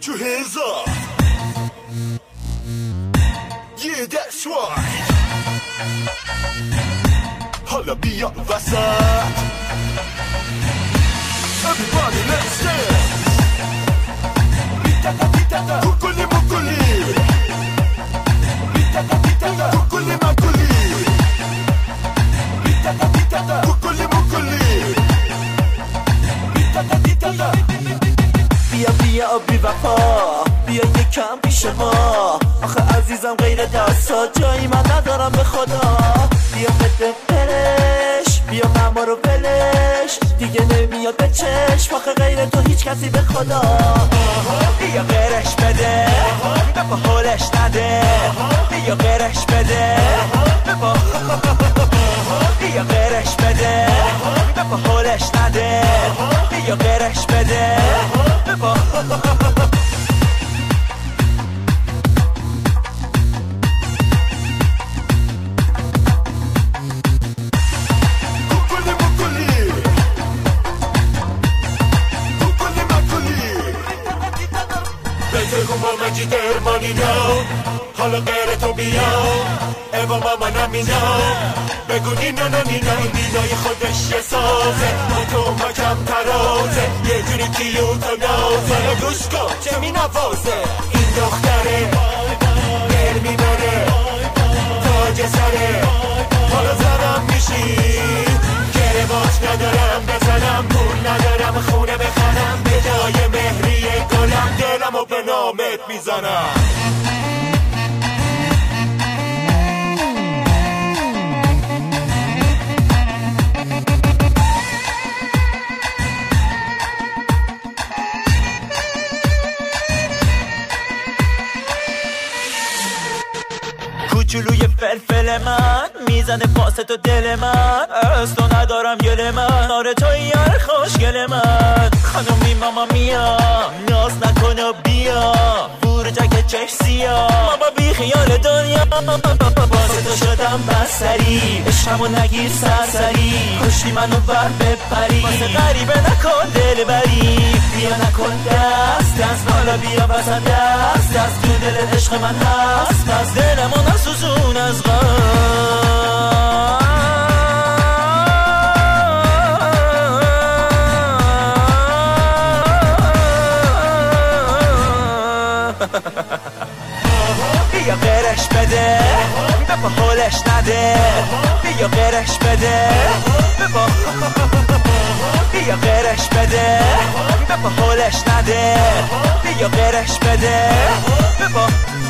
your hands up. Yeah, that's right. حالا بیا وسط. Everybody let's dance. کوکلی موکلی کوکلی موکلی کوکلی موکلی بیا بیا بی وفا بیا یکم پیش ما آخه عزیزم غیر دستات جایی من ندارم به خدا بیا بده برش بیا ماما رو بلش دیگه نمیاد به چشم آخه غیر تو هیچ کسی به خدا بیا غیرش بده به حالش نده بیا غیرش بده بیا غیرش بده به حالش نده بیا غیرش بده حالا غیر تو بیا ایوا ماما نمینا بگو نینا نینا نینای خودش یه سازه با تو ما کم ترازه یه جوری کیوت و نازه گوش کن چه می نوازه این دختره دل میبره تاج سره حالا زنم میشی گرباش ندارم بزنم پول ندارم خونه بخرم به جای مهری گلم دلم و به نامت میزنم کوچولوی فلفل من میزنه پاس تو دل من از تو ندارم گل من آره تو یار خوشگل من خانومی ماما میا ناز نکن و بیا بورجک چش سیا ماما بی خیال دنیا واسه تو شدم بسری عشقمو نگیر سرسری کشتی منو بر بپری واسه غریبه نکن دل بری بیا نکن دست حالا بیا وسط دست تو دل عشق من هست پس دلمو نسوزون از بیا غیرش بده به حالش نده بیا غیرش بده بیا غیرش بده به حالش نده بیا غیرش بده